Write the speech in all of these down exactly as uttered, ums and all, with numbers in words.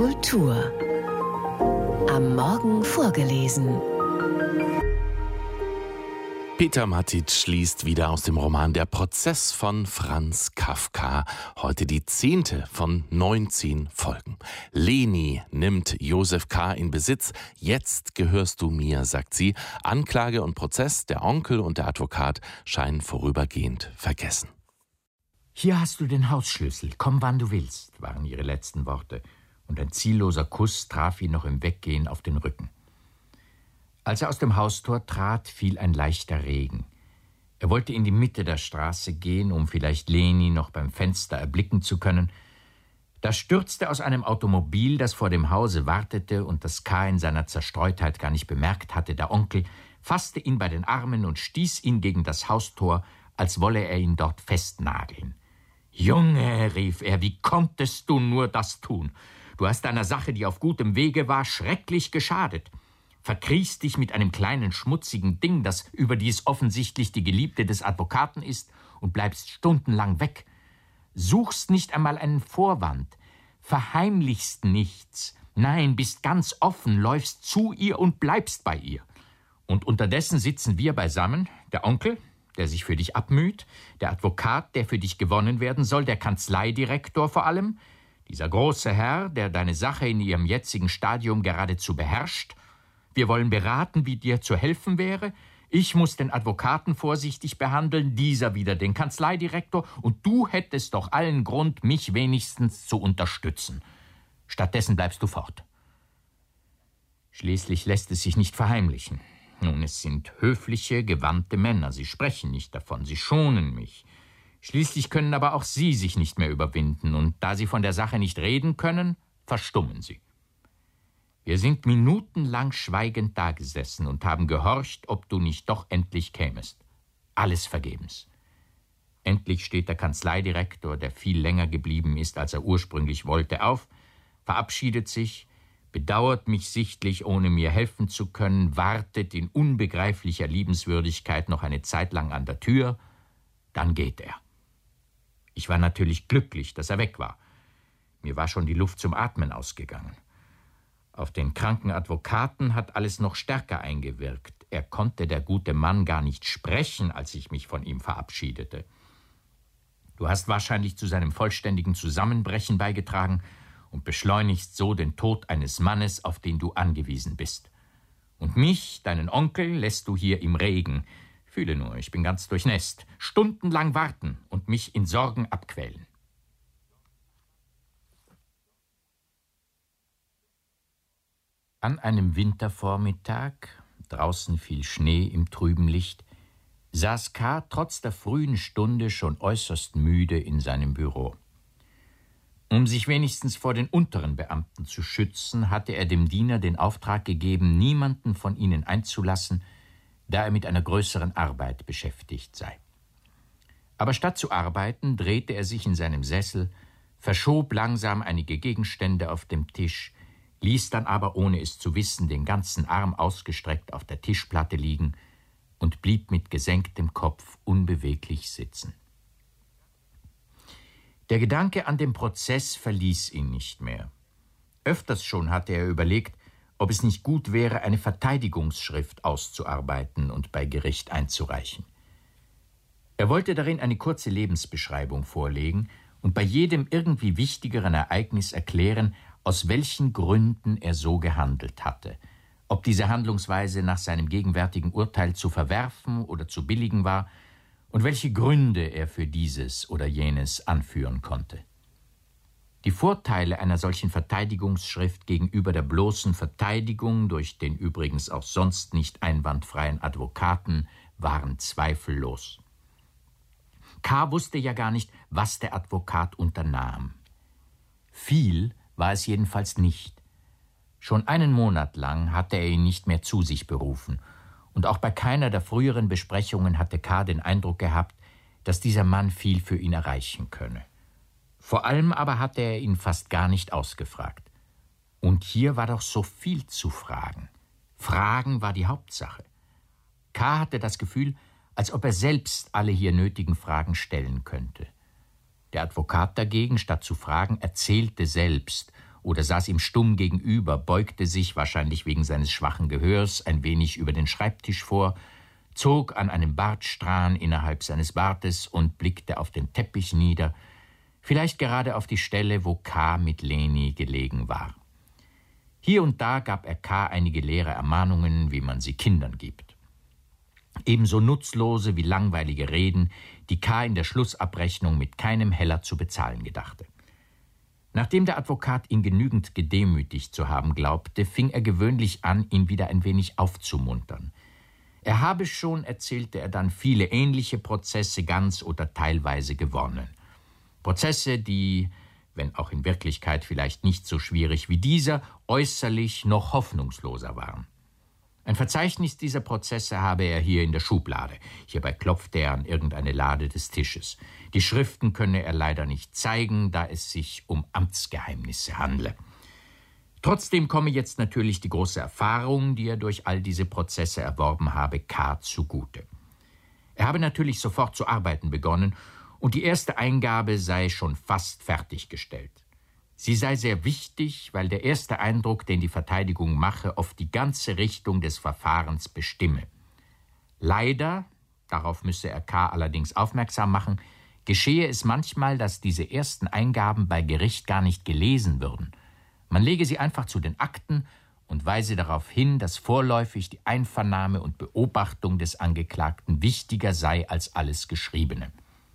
Kultur. Am Morgen vorgelesen. Peter Matic liest wieder aus dem Roman Der Prozess von Franz Kafka. Heute die zehnte von neunzehn Folgen. Leni nimmt Josef K. in Besitz. Jetzt gehörst du mir, sagt sie. Anklage und Prozess, der Onkel und der Advokat scheinen vorübergehend vergessen. Hier hast du den Hausschlüssel. Komm, wann du willst, waren ihre letzten Worte. Und ein zielloser Kuss traf ihn noch im Weggehen auf den Rücken. Als er aus dem Haustor trat, fiel ein leichter Regen. Er wollte in die Mitte der Straße gehen, um vielleicht Leni noch beim Fenster erblicken zu können. Da stürzte aus einem Automobil, das vor dem Hause wartete und das K. in seiner Zerstreutheit gar nicht bemerkt hatte, der Onkel, fasste ihn bei den Armen und stieß ihn gegen das Haustor, als wolle er ihn dort festnageln. »Junge«, rief er, »wie konntest du nur das tun? Du hast deiner Sache, die auf gutem Wege war, schrecklich geschadet. Verkriechst dich mit einem kleinen schmutzigen Ding, das überdies offensichtlich die Geliebte des Advokaten ist, und bleibst stundenlang weg. Suchst nicht einmal einen Vorwand, verheimlichst nichts, nein, bist ganz offen, läufst zu ihr und bleibst bei ihr. Und unterdessen sitzen wir beisammen, der Onkel, der sich für dich abmüht, der Advokat, der für dich gewonnen werden soll, der Kanzleidirektor vor allem, dieser große Herr, der deine Sache in ihrem jetzigen Stadium geradezu beherrscht. Wir wollen beraten, wie dir zu helfen wäre. Ich muss den Advokaten vorsichtig behandeln, dieser wieder den Kanzleidirektor, und du hättest doch allen Grund, mich wenigstens zu unterstützen. Stattdessen bleibst du fort. Schließlich lässt es sich nicht verheimlichen. Nun, es sind höfliche, gewandte Männer. Sie sprechen nicht davon, sie schonen mich. Schließlich können aber auch sie sich nicht mehr überwinden, und da sie von der Sache nicht reden können, verstummen sie. Wir sind minutenlang schweigend dagesessen und haben gehorcht, ob du nicht doch endlich kämest. Alles vergebens. Endlich steht der Kanzleidirektor, der viel länger geblieben ist, als er ursprünglich wollte, auf, verabschiedet sich, bedauert mich sichtlich, ohne mir helfen zu können, wartet in unbegreiflicher Liebenswürdigkeit noch eine Zeit lang an der Tür, dann geht er. Ich war natürlich glücklich, dass er weg war. Mir war schon die Luft zum Atmen ausgegangen. Auf den kranken Advokaten hat alles noch stärker eingewirkt. Er konnte, der gute Mann, gar nicht sprechen, als ich mich von ihm verabschiedete. Du hast wahrscheinlich zu seinem vollständigen Zusammenbrechen beigetragen und beschleunigst so den Tod eines Mannes, auf den du angewiesen bist. Und mich, deinen Onkel, lässt du hier im Regen, fühle nur, ich bin ganz durchnässt, stundenlang warten und mich in Sorgen abquälen. An einem Wintervormittag, draußen fiel Schnee im trüben Licht, saß K. trotz der frühen Stunde schon äußerst müde in seinem Büro. Um sich wenigstens vor den unteren Beamten zu schützen, hatte er dem Diener den Auftrag gegeben, niemanden von ihnen einzulassen, da er mit einer größeren Arbeit beschäftigt sei. Aber statt zu arbeiten, drehte er sich in seinem Sessel, verschob langsam einige Gegenstände auf dem Tisch, ließ dann aber, ohne es zu wissen, den ganzen Arm ausgestreckt auf der Tischplatte liegen und blieb mit gesenktem Kopf unbeweglich sitzen. Der Gedanke an den Prozess verließ ihn nicht mehr. Öfters schon hatte er überlegt, ob es nicht gut wäre, eine Verteidigungsschrift auszuarbeiten und bei Gericht einzureichen. Er wollte darin eine kurze Lebensbeschreibung vorlegen und bei jedem irgendwie wichtigeren Ereignis erklären, aus welchen Gründen er so gehandelt hatte, ob diese Handlungsweise nach seinem gegenwärtigen Urteil zu verwerfen oder zu billigen war und welche Gründe er für dieses oder jenes anführen konnte. Die Vorteile einer solchen Verteidigungsschrift gegenüber der bloßen Verteidigung durch den übrigens auch sonst nicht einwandfreien Advokaten waren zweifellos. K. wusste ja gar nicht, was der Advokat unternahm. Viel war es jedenfalls nicht. Schon einen Monat lang hatte er ihn nicht mehr zu sich berufen, und auch bei keiner der früheren Besprechungen hatte K. den Eindruck gehabt, dass dieser Mann viel für ihn erreichen könne. Vor allem aber hatte er ihn fast gar nicht ausgefragt. Und hier war doch so viel zu fragen. Fragen war die Hauptsache. K. hatte das Gefühl, als ob er selbst alle hier nötigen Fragen stellen könnte. Der Advokat dagegen, statt zu fragen, erzählte selbst oder saß ihm stumm gegenüber, beugte sich, wahrscheinlich wegen seines schwachen Gehörs, ein wenig über den Schreibtisch vor, zog an einem Bartstrahn innerhalb seines Bartes und blickte auf den Teppich nieder, vielleicht gerade auf die Stelle, wo K. mit Leni gelegen war. Hier und da gab er K. einige leere Ermahnungen, wie man sie Kindern gibt. Ebenso nutzlose wie langweilige Reden, die K. in der Schlussabrechnung mit keinem Heller zu bezahlen gedachte. Nachdem der Advokat ihn genügend gedemütigt zu haben glaubte, fing er gewöhnlich an, ihn wieder ein wenig aufzumuntern. Er habe schon, erzählte er dann, viele ähnliche Prozesse ganz oder teilweise gewonnen. Prozesse, die, wenn auch in Wirklichkeit vielleicht nicht so schwierig wie dieser, äußerlich noch hoffnungsloser waren. Ein Verzeichnis dieser Prozesse habe er hier in der Schublade. Hierbei klopfte er an irgendeine Lade des Tisches. Die Schriften könne er leider nicht zeigen, da es sich um Amtsgeheimnisse handle. Trotzdem komme jetzt natürlich die große Erfahrung, die er durch all diese Prozesse erworben habe, K. zugute. Er habe natürlich sofort zu arbeiten begonnen und die erste Eingabe sei schon fast fertiggestellt. Sie sei sehr wichtig, weil der erste Eindruck, den die Verteidigung mache, oft die ganze Richtung des Verfahrens bestimme. Leider, darauf müsse er K. allerdings aufmerksam machen, geschehe es manchmal, dass diese ersten Eingaben bei Gericht gar nicht gelesen würden. Man lege sie einfach zu den Akten und weise darauf hin, dass vorläufig die Einvernahme und Beobachtung des Angeklagten wichtiger sei als alles Geschriebene.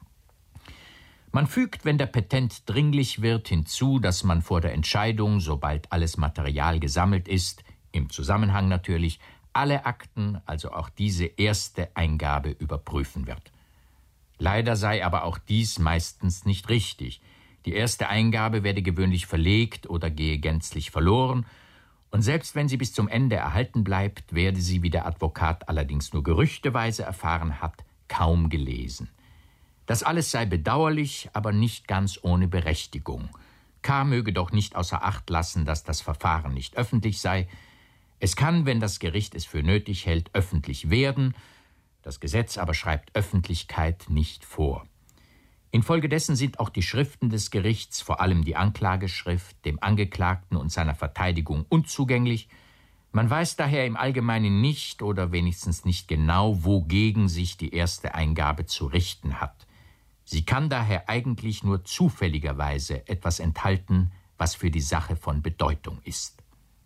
Man fügt, wenn der Petent dringlich wird, hinzu, dass man vor der Entscheidung, sobald alles Material gesammelt ist, im Zusammenhang natürlich, alle Akten, also auch diese erste Eingabe, überprüfen wird. Leider sei aber auch dies meistens nicht richtig. Die erste Eingabe werde gewöhnlich verlegt oder gehe gänzlich verloren, und selbst wenn sie bis zum Ende erhalten bleibt, werde sie, wie der Advokat allerdings nur gerüchteweise erfahren hat, kaum gelesen. Das alles sei bedauerlich, aber nicht ganz ohne Berechtigung. K. möge doch nicht außer Acht lassen, dass das Verfahren nicht öffentlich sei. Es kann, wenn das Gericht es für nötig hält, öffentlich werden. Das Gesetz aber schreibt Öffentlichkeit nicht vor. Infolgedessen sind auch die Schriften des Gerichts, vor allem die Anklageschrift, dem Angeklagten und seiner Verteidigung unzugänglich. Man weiß daher im Allgemeinen nicht oder wenigstens nicht genau, wogegen sich die erste Eingabe zu richten hat. Sie kann daher eigentlich nur zufälligerweise etwas enthalten, was für die Sache von Bedeutung ist.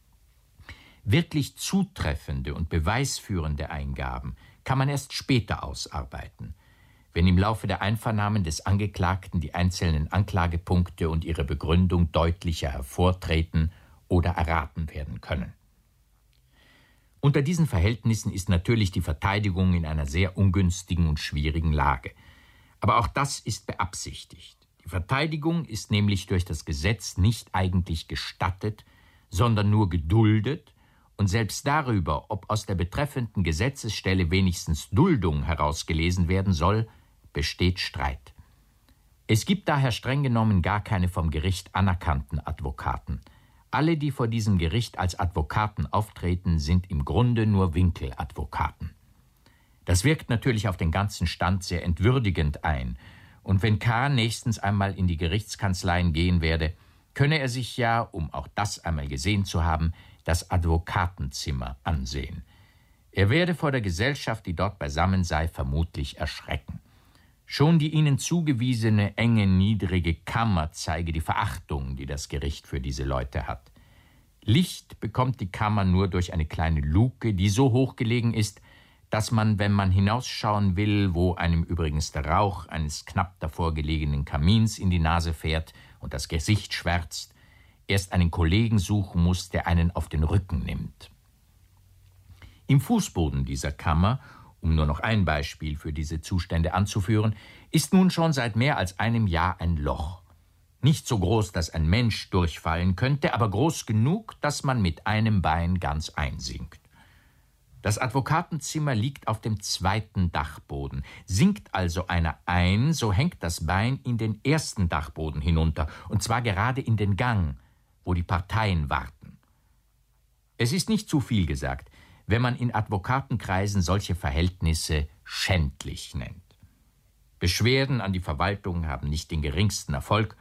Wirklich zutreffende und beweisführende Eingaben kann man erst später ausarbeiten, wenn im Laufe der Einvernahmen des Angeklagten die einzelnen Anklagepunkte und ihre Begründung deutlicher hervortreten oder erraten werden können. Unter diesen Verhältnissen ist natürlich die Verteidigung in einer sehr ungünstigen und schwierigen Lage. Aber auch das ist beabsichtigt. Die Verteidigung ist nämlich durch das Gesetz nicht eigentlich gestattet, sondern nur geduldet, und selbst darüber, ob aus der betreffenden Gesetzesstelle wenigstens Duldung herausgelesen werden soll, besteht Streit. Es gibt daher streng genommen gar keine vom Gericht anerkannten Advokaten. Alle, die vor diesem Gericht als Advokaten auftreten, sind im Grunde nur Winkeladvokaten. Das wirkt natürlich auf den ganzen Stand sehr entwürdigend ein, und wenn K. nächstens einmal in die Gerichtskanzleien gehen werde, könne er sich ja, um auch das einmal gesehen zu haben, das Advokatenzimmer ansehen. Er werde vor der Gesellschaft, die dort beisammen sei, vermutlich erschrecken. Schon die ihnen zugewiesene, enge, niedrige Kammer zeige die Verachtung, die das Gericht für diese Leute hat. Licht bekommt die Kammer nur durch eine kleine Luke, die so hoch gelegen ist, dass man, wenn man hinausschauen will, wo einem übrigens der Rauch eines knapp davor gelegenen Kamins in die Nase fährt und das Gesicht schwärzt, erst einen Kollegen suchen muss, der einen auf den Rücken nimmt. Im Fußboden dieser Kammer, um nur noch ein Beispiel für diese Zustände anzuführen, ist nun schon seit mehr als einem Jahr ein Loch. Nicht so groß, dass ein Mensch durchfallen könnte, aber groß genug, dass man mit einem Bein ganz einsinkt. Das Advokatenzimmer liegt auf dem zweiten Dachboden. Sinkt also einer ein, so hängt das Bein in den ersten Dachboden hinunter, und zwar gerade in den Gang, wo die Parteien warten. Es ist nicht zu viel gesagt, wenn man in Advokatenkreisen solche Verhältnisse schändlich nennt. Beschwerden an die Verwaltung haben nicht den geringsten Erfolg,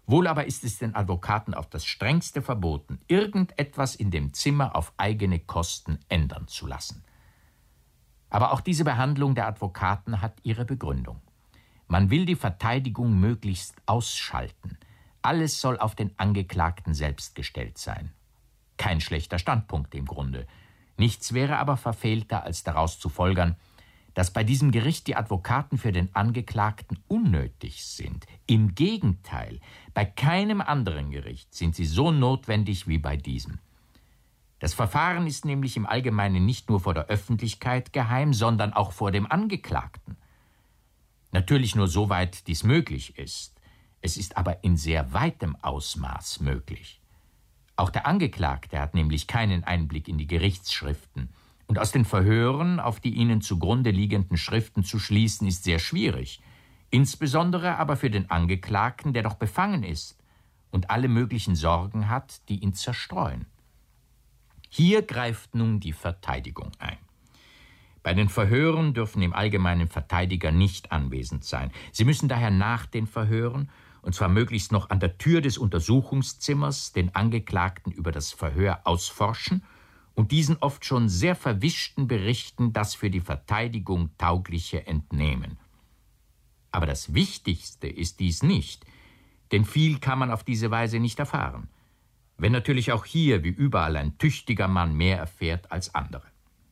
Wohl aber ist es den Advokaten auf das Strengste verboten, irgendetwas in dem Zimmer auf eigene Kosten ändern zu lassen. Aber auch diese Behandlung der Advokaten hat ihre Begründung. Man will die Verteidigung möglichst ausschalten. Alles soll auf den Angeklagten selbst gestellt sein. Kein schlechter Standpunkt im Grunde. Nichts wäre aber verfehlter, als daraus zu folgern, dass bei diesem Gericht die Advokaten für den Angeklagten unnötig sind. Im Gegenteil, bei keinem anderen Gericht sind sie so notwendig wie bei diesem. Das Verfahren ist nämlich im Allgemeinen nicht nur vor der Öffentlichkeit geheim, sondern auch vor dem Angeklagten. Natürlich nur soweit dies möglich ist. Es ist aber in sehr weitem Ausmaß möglich. Auch der Angeklagte hat nämlich keinen Einblick in die Gerichtsschriften. Und aus den Verhören auf die ihnen zugrunde liegenden Schriften zu schließen, ist sehr schwierig. Insbesondere aber für den Angeklagten, der doch befangen ist und alle möglichen Sorgen hat, die ihn zerstreuen. Hier greift nun die Verteidigung ein. Bei den Verhören dürfen im Allgemeinen Verteidiger nicht anwesend sein. Sie müssen daher nach den Verhören, und zwar möglichst noch an der Tür des Untersuchungszimmers, den Angeklagten über das Verhör ausforschen und diesen oft schon sehr verwischten Berichten das für die Verteidigung Taugliche entnehmen. Aber das Wichtigste ist dies nicht, denn viel kann man auf diese Weise nicht erfahren, wenn natürlich auch hier wie überall ein tüchtiger Mann mehr erfährt als andere.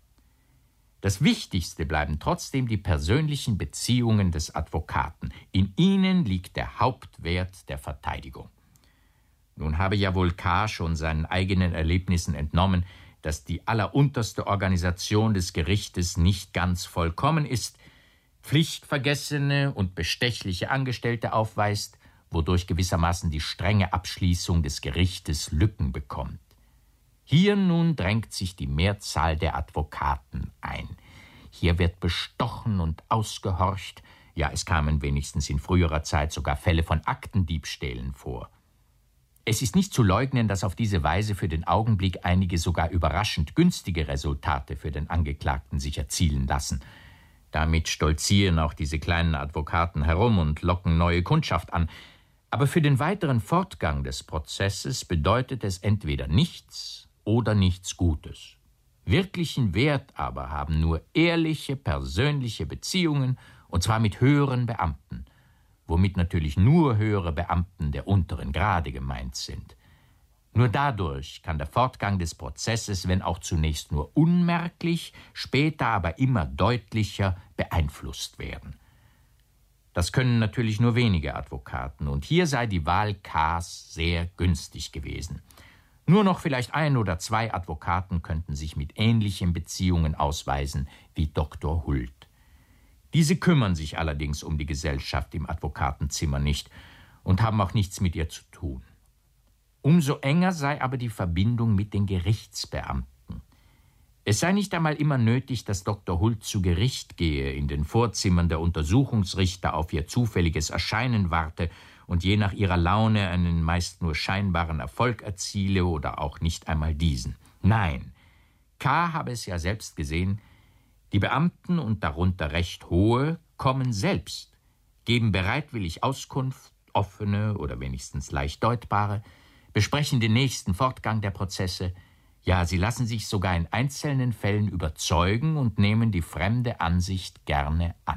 Das Wichtigste bleiben trotzdem die persönlichen Beziehungen des Advokaten. In ihnen liegt der Hauptwert der Verteidigung. Nun habe ja wohl K. schon seinen eigenen Erlebnissen entnommen, dass die allerunterste Organisation des Gerichtes nicht ganz vollkommen ist, pflichtvergessene und bestechliche Angestellte aufweist, wodurch gewissermaßen die strenge Abschließung des Gerichtes Lücken bekommt. Hier nun drängt sich die Mehrzahl der Advokaten ein. Hier wird bestochen und ausgehorcht. Ja, es kamen wenigstens in früherer Zeit sogar Fälle von Aktendiebstählen vor. Es ist nicht zu leugnen, dass auf diese Weise für den Augenblick einige sogar überraschend günstige Resultate für den Angeklagten sich erzielen lassen. Damit stolzieren auch diese kleinen Advokaten herum und locken neue Kundschaft an. Aber für den weiteren Fortgang des Prozesses bedeutet es entweder nichts oder nichts Gutes. Wirklichen Wert aber haben nur ehrliche, persönliche Beziehungen, und zwar mit höheren Beamten, womit natürlich nur höhere Beamten der unteren Grade gemeint sind. Nur dadurch kann der Fortgang des Prozesses, wenn auch zunächst nur unmerklich, später aber immer deutlicher beeinflusst werden. Das können natürlich nur wenige Advokaten, und hier sei die Wahl K.s sehr günstig gewesen. Nur noch vielleicht ein oder zwei Advokaten könnten sich mit ähnlichen Beziehungen ausweisen wie Doktor Hult. Diese kümmern sich allerdings um die Gesellschaft im Advokatenzimmer nicht und haben auch nichts mit ihr zu tun. Umso enger sei aber die Verbindung mit den Gerichtsbeamten. Es sei nicht einmal immer nötig, dass Doktor Hult zu Gericht gehe, in den Vorzimmern der Untersuchungsrichter auf ihr zufälliges Erscheinen warte und je nach ihrer Laune einen meist nur scheinbaren Erfolg erziele oder auch nicht einmal diesen. Nein, K. habe es ja selbst gesehen, die Beamten und darunter recht hohe kommen selbst, geben bereitwillig Auskunft, offene oder wenigstens leicht deutbare, besprechen den nächsten Fortgang der Prozesse. Ja, sie lassen sich sogar in einzelnen Fällen überzeugen und nehmen die fremde Ansicht gerne an.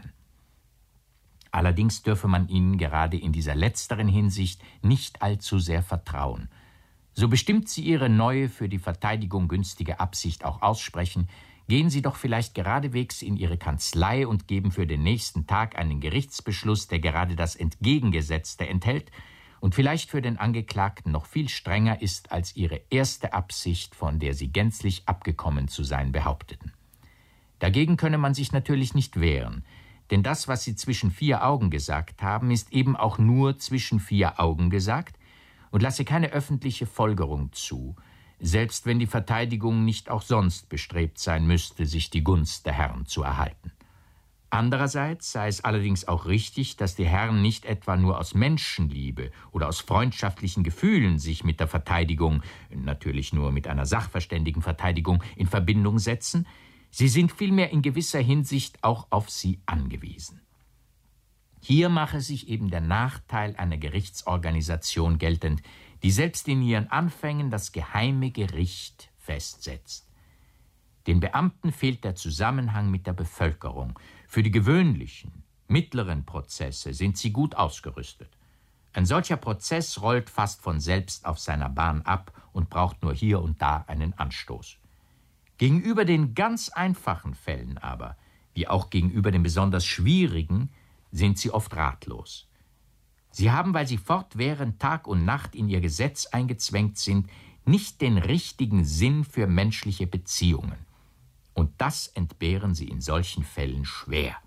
Allerdings dürfe man ihnen gerade in dieser letzteren Hinsicht nicht allzu sehr vertrauen. So bestimmt sie ihre neue, für die Verteidigung günstige Absicht auch aussprechen, gehen sie doch vielleicht geradewegs in ihre Kanzlei und geben für den nächsten Tag einen Gerichtsbeschluss, der gerade das Entgegengesetzte enthält und vielleicht für den Angeklagten noch viel strenger ist als ihre erste Absicht, von der sie gänzlich abgekommen zu sein behaupteten. Dagegen könne man sich natürlich nicht wehren, denn das, was sie zwischen vier Augen gesagt haben, ist eben auch nur zwischen vier Augen gesagt und lasse keine öffentliche Folgerung zu, selbst wenn die Verteidigung nicht auch sonst bestrebt sein müsste, sich die Gunst der Herren zu erhalten. Andererseits sei es allerdings auch richtig, dass die Herren nicht etwa nur aus Menschenliebe oder aus freundschaftlichen Gefühlen sich mit der Verteidigung, natürlich nur mit einer sachverständigen Verteidigung, in Verbindung setzen, sie sind vielmehr in gewisser Hinsicht auch auf sie angewiesen. Hier mache sich eben der Nachteil einer Gerichtsorganisation geltend, die selbst in ihren Anfängen das geheime Gericht festsetzt. Den Beamten fehlt der Zusammenhang mit der Bevölkerung. Für die gewöhnlichen, mittleren Prozesse sind sie gut ausgerüstet. Ein solcher Prozess rollt fast von selbst auf seiner Bahn ab und braucht nur hier und da einen Anstoß. Gegenüber den ganz einfachen Fällen aber, wie auch gegenüber den besonders schwierigen, sind sie oft ratlos. Sie haben, weil sie fortwährend Tag und Nacht in ihr Gesetz eingezwängt sind, nicht den richtigen Sinn für menschliche Beziehungen. Und das entbehren sie in solchen Fällen schwer.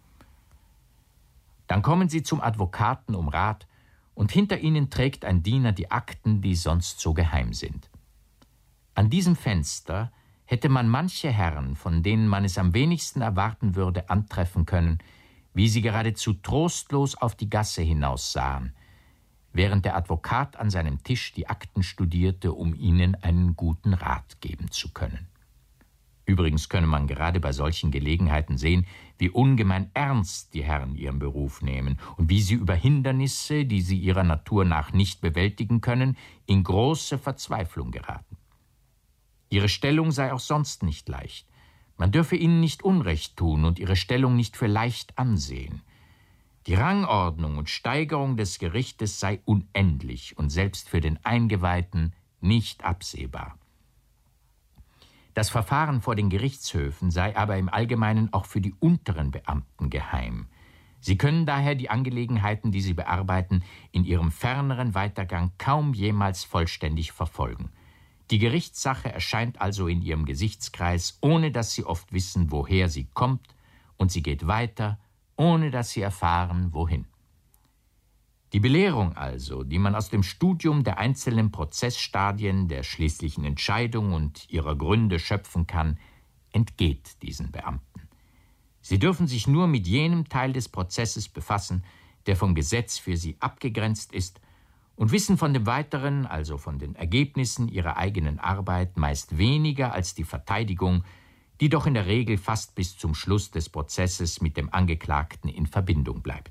Dann kommen sie zum Advokaten um Rat, und hinter ihnen trägt ein Diener die Akten, die sonst so geheim sind. An diesem Fenster hätte man manche Herren, von denen man es am wenigsten erwarten würde, antreffen können, wie sie geradezu trostlos auf die Gasse hinaussahen, während der Advokat an seinem Tisch die Akten studierte, um ihnen einen guten Rat geben zu können. Übrigens könne man gerade bei solchen Gelegenheiten sehen, wie ungemein ernst die Herren ihren Beruf nehmen und wie sie über Hindernisse, die sie ihrer Natur nach nicht bewältigen können, in große Verzweiflung geraten. Ihre Stellung sei auch sonst nicht leicht. Man dürfe ihnen nicht Unrecht tun und ihre Stellung nicht für leicht ansehen. Die Rangordnung und Steigerung des Gerichtes sei unendlich und selbst für den Eingeweihten nicht absehbar. Das Verfahren vor den Gerichtshöfen sei aber im Allgemeinen auch für die unteren Beamten geheim. Sie können daher die Angelegenheiten, die sie bearbeiten, in ihrem ferneren Weitergang kaum jemals vollständig verfolgen. Die Gerichtssache erscheint also in ihrem Gesichtskreis, ohne dass sie oft wissen, woher sie kommt, und sie geht weiter, ohne dass sie erfahren, wohin. Die Belehrung also, die man aus dem Studium der einzelnen Prozessstadien, der schließlichen Entscheidung und ihrer Gründe schöpfen kann, entgeht diesen Beamten. Sie dürfen sich nur mit jenem Teil des Prozesses befassen, der vom Gesetz für sie abgegrenzt ist, und wissen von dem Weiteren, also von den Ergebnissen ihrer eigenen Arbeit, meist weniger als die Verteidigung, die doch in der Regel fast bis zum Schluss des Prozesses mit dem Angeklagten in Verbindung bleibt.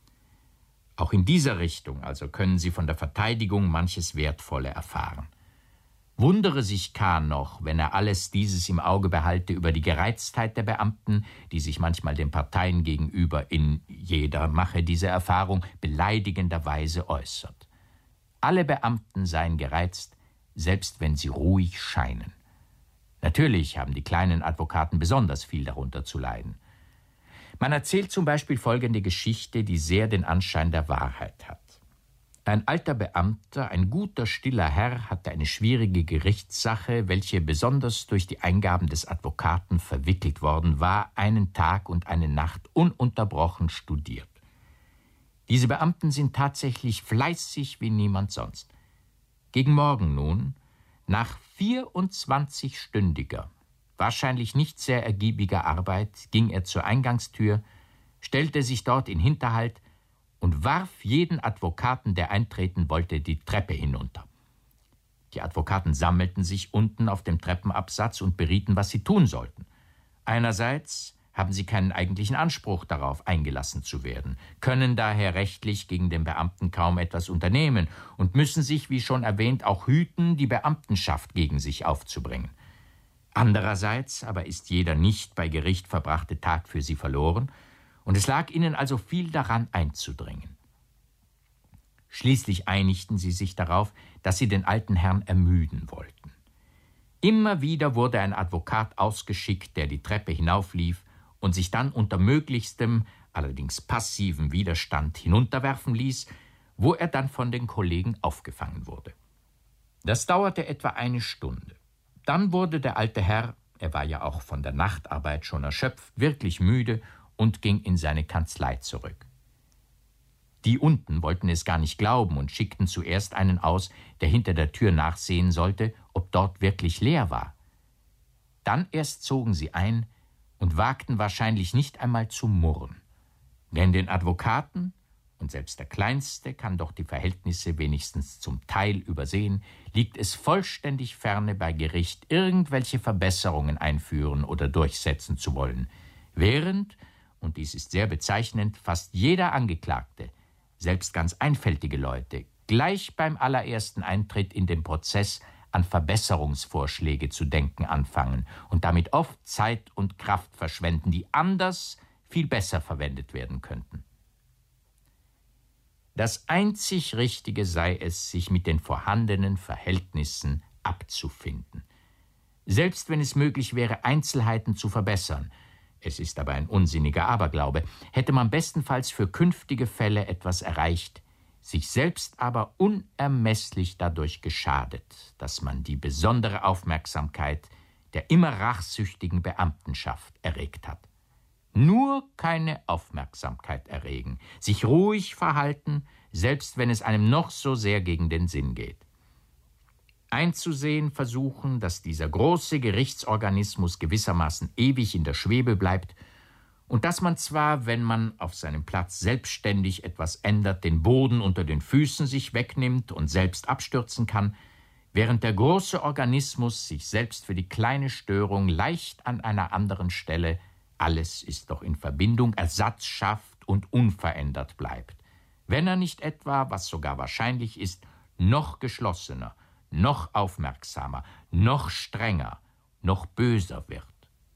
Auch in dieser Richtung also können Sie von der Verteidigung manches Wertvolle erfahren. Wundere sich K. noch, wenn er alles dieses im Auge behalte, über die Gereiztheit der Beamten, die sich manchmal den Parteien gegenüber in jeder mache diese Erfahrung beleidigenderweise äußert. Alle Beamten seien gereizt, selbst wenn sie ruhig scheinen. Natürlich haben die kleinen Advokaten besonders viel darunter zu leiden. Man erzählt zum Beispiel folgende Geschichte, die sehr den Anschein der Wahrheit hat. Ein alter Beamter, ein guter, stiller Herr, hatte eine schwierige Gerichtssache, welche besonders durch die Eingaben des Advokaten verwickelt worden war, einen Tag und eine Nacht ununterbrochen studiert. Diese Beamten sind tatsächlich fleißig wie niemand sonst. Gegen Morgen nun, nach vierundzwanzigstündiger, wahrscheinlich nicht sehr ergiebiger Arbeit, ging er zur Eingangstür, stellte sich dort in Hinterhalt und warf jeden Advokaten, der eintreten wollte, die Treppe hinunter. Die Advokaten sammelten sich unten auf dem Treppenabsatz und berieten, was sie tun sollten. Einerseits haben sie keinen eigentlichen Anspruch darauf, eingelassen zu werden, können daher rechtlich gegen den Beamten kaum etwas unternehmen und müssen sich, wie schon erwähnt, auch hüten, die Beamtenschaft gegen sich aufzubringen. Andererseits aber ist jeder nicht bei Gericht verbrachte Tag für sie verloren, und es lag ihnen also viel daran, einzudringen. Schließlich einigten sie sich darauf, dass sie den alten Herrn ermüden wollten. Immer wieder wurde ein Advokat ausgeschickt, der die Treppe hinauflief und sich dann unter möglichstem, allerdings passivem Widerstand hinunterwerfen ließ, wo er dann von den Kollegen aufgefangen wurde. Das dauerte etwa eine Stunde. Dann wurde der alte Herr, er war ja auch von der Nachtarbeit schon erschöpft, wirklich müde und ging in seine Kanzlei zurück. Die unten wollten es gar nicht glauben und schickten zuerst einen aus, der hinter der Tür nachsehen sollte, ob dort wirklich leer war. Dann erst zogen sie ein und wagten wahrscheinlich nicht einmal zu murren. Denn den Advokaten, und selbst der Kleinste kann doch die Verhältnisse wenigstens zum Teil übersehen, liegt es vollständig ferne, bei Gericht irgendwelche Verbesserungen einführen oder durchsetzen zu wollen, während, und dies ist sehr bezeichnend, fast jeder Angeklagte, selbst ganz einfältige Leute, gleich beim allerersten Eintritt in den Prozess an Verbesserungsvorschläge zu denken anfangen und damit oft Zeit und Kraft verschwenden, die anders viel besser verwendet werden könnten. Das einzig Richtige sei es, sich mit den vorhandenen Verhältnissen abzufinden. Selbst wenn es möglich wäre, Einzelheiten zu verbessern, es ist aber ein unsinniger Aberglaube, hätte man bestenfalls für künftige Fälle etwas erreicht, sich selbst aber unermesslich dadurch geschadet, dass man die besondere Aufmerksamkeit der immer rachsüchtigen Beamtenschaft erregt hat. Nur keine Aufmerksamkeit erregen, sich ruhig verhalten, selbst wenn es einem noch so sehr gegen den Sinn geht. Einzusehen versuchen, dass dieser große Gerichtsorganismus gewissermaßen ewig in der Schwebe bleibt und dass man zwar, wenn man auf seinem Platz selbstständig etwas ändert, den Boden unter den Füßen sich wegnimmt und selbst abstürzen kann, während der große Organismus sich selbst für die kleine Störung leicht an einer anderen Stelle, alles ist doch in Verbindung, Ersatz schafft und unverändert bleibt, wenn er nicht etwa, was sogar wahrscheinlich ist, noch geschlossener, noch aufmerksamer, noch strenger, noch böser wird.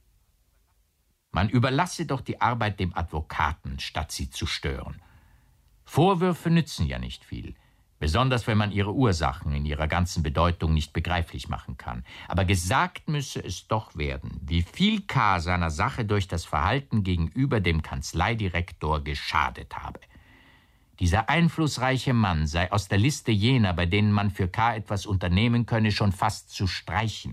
Man überlasse doch die Arbeit dem Advokaten, statt sie zu stören. Vorwürfe nützen ja nicht viel, besonders wenn man ihre Ursachen in ihrer ganzen Bedeutung nicht begreiflich machen kann. Aber gesagt müsse es doch werden, wie viel K. seiner Sache durch das Verhalten gegenüber dem Kanzleidirektor geschadet habe. Dieser einflussreiche Mann sei aus der Liste jener, bei denen man für K. etwas unternehmen könne, schon fast zu streichen.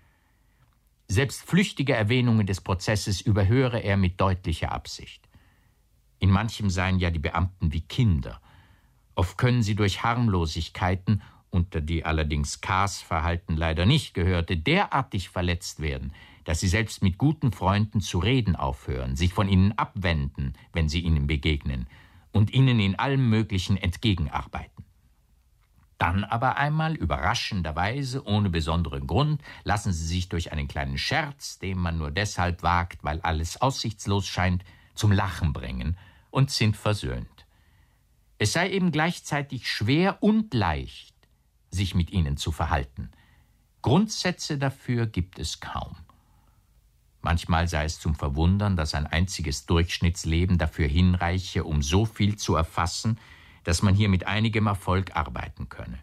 Selbst flüchtige Erwähnungen des Prozesses überhöre er mit deutlicher Absicht. In manchem seien ja die Beamten wie Kinder. Oft können sie durch Harmlosigkeiten, unter die allerdings K.'s Verhalten leider nicht gehörte, derartig verletzt werden, dass sie selbst mit guten Freunden zu reden aufhören, sich von ihnen abwenden, wenn sie ihnen begegnen, und ihnen in allem Möglichen entgegenarbeiten. Dann aber einmal, überraschenderweise, ohne besonderen Grund, lassen sie sich durch einen kleinen Scherz, den man nur deshalb wagt, weil alles aussichtslos scheint, zum Lachen bringen und sind versöhnt. Es sei eben gleichzeitig schwer und leicht, sich mit ihnen zu verhalten. Grundsätze dafür gibt es kaum. Manchmal sei es zum Verwundern, dass ein einziges Durchschnittsleben dafür hinreiche, um so viel zu erfassen, dass man hier mit einigem Erfolg arbeiten könne.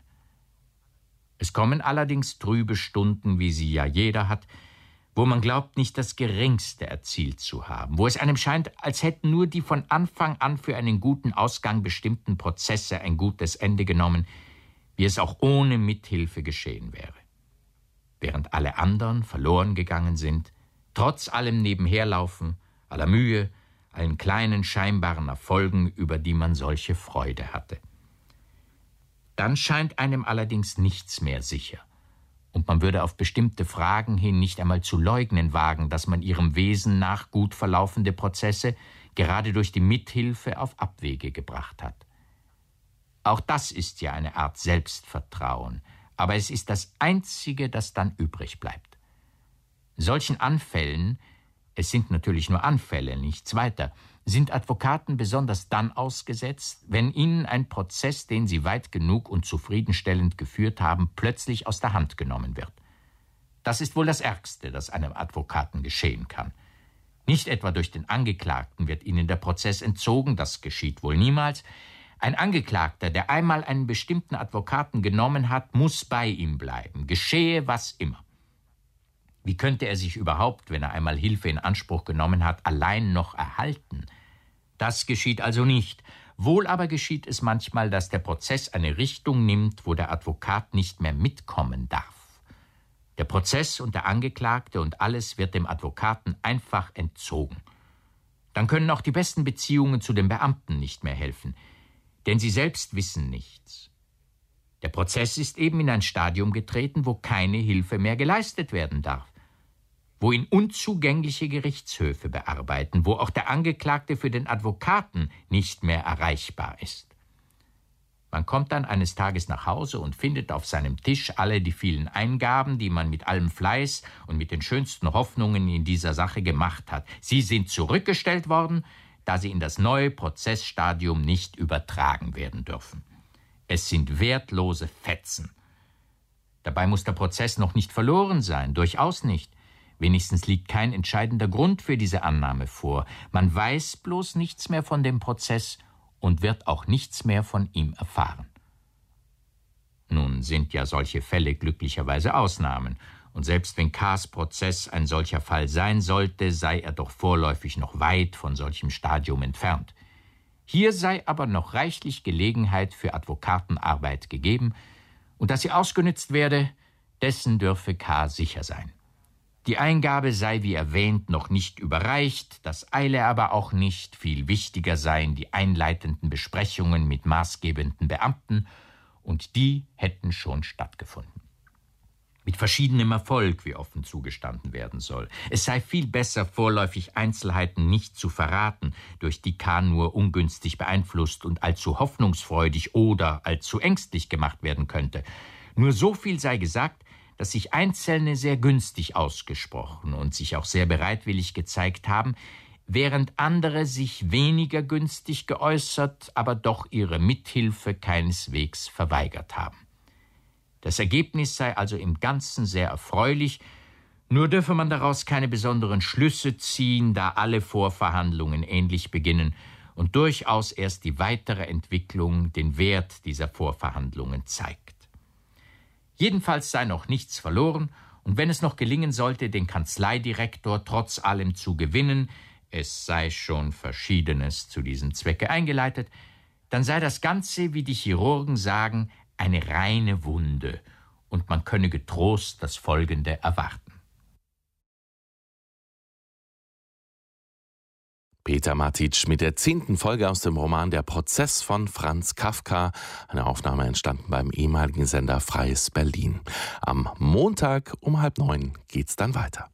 Es kommen allerdings trübe Stunden, wie sie ja jeder hat, wo man glaubt, nicht das Geringste erzielt zu haben, wo es einem scheint, als hätten nur die von Anfang an für einen guten Ausgang bestimmten Prozesse ein gutes Ende genommen, wie es auch ohne Mithilfe geschehen wäre. Während alle anderen verloren gegangen sind, trotz allem Nebenherlaufen, aller Mühe, allen kleinen scheinbaren Erfolgen, über die man solche Freude hatte. Dann scheint einem allerdings nichts mehr sicher, und man würde auf bestimmte Fragen hin nicht einmal zu leugnen wagen, dass man ihrem Wesen nach gut verlaufende Prozesse gerade durch die Mithilfe auf Abwege gebracht hat. Auch das ist ja eine Art Selbstvertrauen, aber es ist das Einzige, das dann übrig bleibt. Solchen Anfällen, es sind natürlich nur Anfälle, nichts weiter, sind Advokaten besonders dann ausgesetzt, wenn ihnen ein Prozess, den sie weit genug und zufriedenstellend geführt haben, plötzlich aus der Hand genommen wird. Das ist wohl das Ärgste, das einem Advokaten geschehen kann. Nicht etwa durch den Angeklagten wird ihnen der Prozess entzogen, das geschieht wohl niemals. Ein Angeklagter, der einmal einen bestimmten Advokaten genommen hat, muss bei ihm bleiben, geschehe was immer. Wie könnte er sich überhaupt, wenn er einmal Hilfe in Anspruch genommen hat, allein noch erhalten? Das geschieht also nicht. Wohl aber geschieht es manchmal, dass der Prozess eine Richtung nimmt, wo der Advokat nicht mehr mitkommen darf. Der Prozess und der Angeklagte und alles wird dem Advokaten einfach entzogen. Dann können auch die besten Beziehungen zu den Beamten nicht mehr helfen, denn sie selbst wissen nichts. Der Prozess ist eben in ein Stadium getreten, wo keine Hilfe mehr geleistet werden darf, wo ihn unzugängliche Gerichtshöfe bearbeiten, wo auch der Angeklagte für den Advokaten nicht mehr erreichbar ist. Man kommt dann eines Tages nach Hause und findet auf seinem Tisch alle die vielen Eingaben, die man mit allem Fleiß und mit den schönsten Hoffnungen in dieser Sache gemacht hat. Sie sind zurückgestellt worden, da sie in das neue Prozessstadium nicht übertragen werden dürfen. Es sind wertlose Fetzen. Dabei muss der Prozess noch nicht verloren sein, durchaus nicht. Wenigstens liegt kein entscheidender Grund für diese Annahme vor. Man weiß bloß nichts mehr von dem Prozess und wird auch nichts mehr von ihm erfahren. Nun sind ja solche Fälle glücklicherweise Ausnahmen, und selbst wenn K.'s Prozess ein solcher Fall sein sollte, sei er doch vorläufig noch weit von solchem Stadium entfernt. Hier sei aber noch reichlich Gelegenheit für Advokatenarbeit gegeben, und dass sie ausgenützt werde, dessen dürfe K. sicher sein. Die Eingabe sei, wie erwähnt, noch nicht überreicht, das eile aber auch nicht. Viel wichtiger seien die einleitenden Besprechungen mit maßgebenden Beamten, und die hätten schon stattgefunden. Mit verschiedenem Erfolg, wie offen zugestanden werden soll. Es sei viel besser, vorläufig Einzelheiten nicht zu verraten, durch die K. nur ungünstig beeinflusst und allzu hoffnungsfreudig oder allzu ängstlich gemacht werden könnte. Nur so viel sei gesagt, dass sich Einzelne sehr günstig ausgesprochen und sich auch sehr bereitwillig gezeigt haben, während andere sich weniger günstig geäußert, aber doch ihre Mithilfe keineswegs verweigert haben. Das Ergebnis sei also im Ganzen sehr erfreulich, nur dürfe man daraus keine besonderen Schlüsse ziehen, da alle Vorverhandlungen ähnlich beginnen und durchaus erst die weitere Entwicklung den Wert dieser Vorverhandlungen zeigt. Jedenfalls sei noch nichts verloren, und wenn es noch gelingen sollte, den Kanzleidirektor trotz allem zu gewinnen, es sei schon Verschiedenes zu diesem Zwecke eingeleitet, dann sei das Ganze, wie die Chirurgen sagen, eine reine Wunde, und man könne getrost das Folgende erwarten. Peter Martitsch mit der zehnten Folge aus dem Roman Der Prozess von Franz Kafka. Eine Aufnahme entstanden beim ehemaligen Sender Freies Berlin. Am Montag um halb neun geht's dann weiter.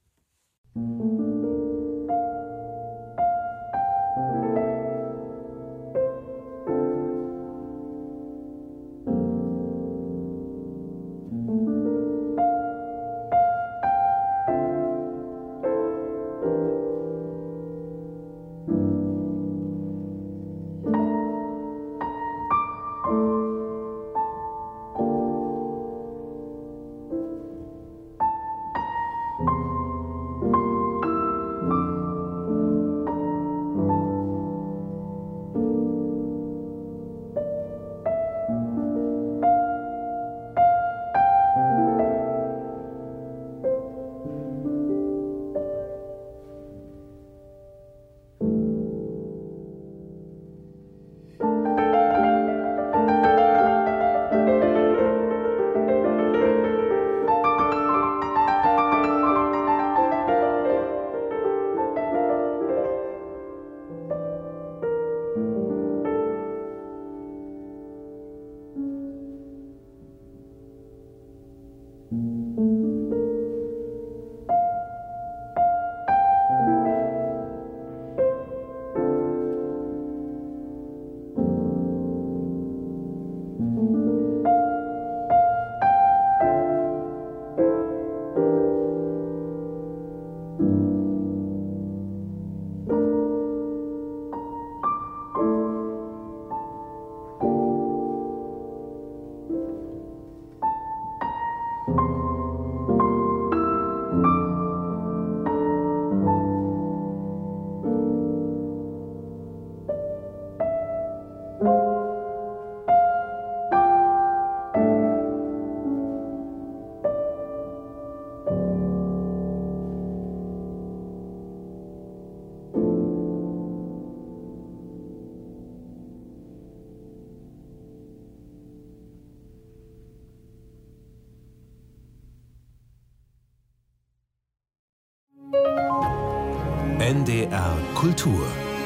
N D R Kultur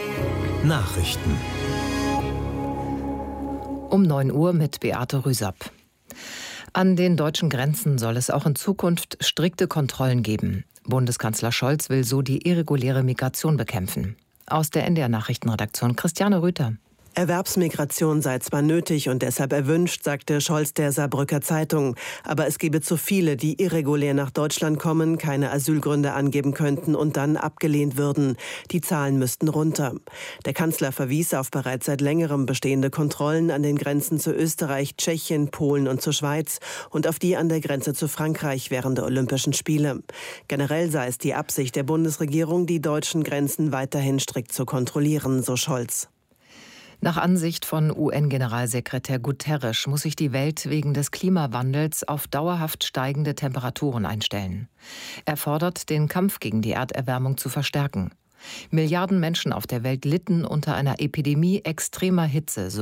Nachrichten Um neun Uhr mit Beate Rüsapp. An den deutschen Grenzen soll es auch in Zukunft strikte Kontrollen geben. Bundeskanzler Scholz will so die irreguläre Migration bekämpfen. Aus der N D R Nachrichtenredaktion Christiane Rüther. Erwerbsmigration sei zwar nötig und deshalb erwünscht, sagte Scholz der Saarbrücker Zeitung. Aber es gebe zu viele, die irregulär nach Deutschland kommen, keine Asylgründe angeben könnten und dann abgelehnt würden. Die Zahlen müssten runter. Der Kanzler verwies auf bereits seit längerem bestehende Kontrollen an den Grenzen zu Österreich, Tschechien, Polen und zur Schweiz und auf die an der Grenze zu Frankreich während der Olympischen Spiele. Generell sei es die Absicht der Bundesregierung, die deutschen Grenzen weiterhin strikt zu kontrollieren, so Scholz. Nach Ansicht von U N-Generalsekretär Guterres muss sich die Welt wegen des Klimawandels auf dauerhaft steigende Temperaturen einstellen. Er fordert, den Kampf gegen die Erderwärmung zu verstärken. Milliarden Menschen auf der Welt litten unter einer Epidemie extremer Hitze, so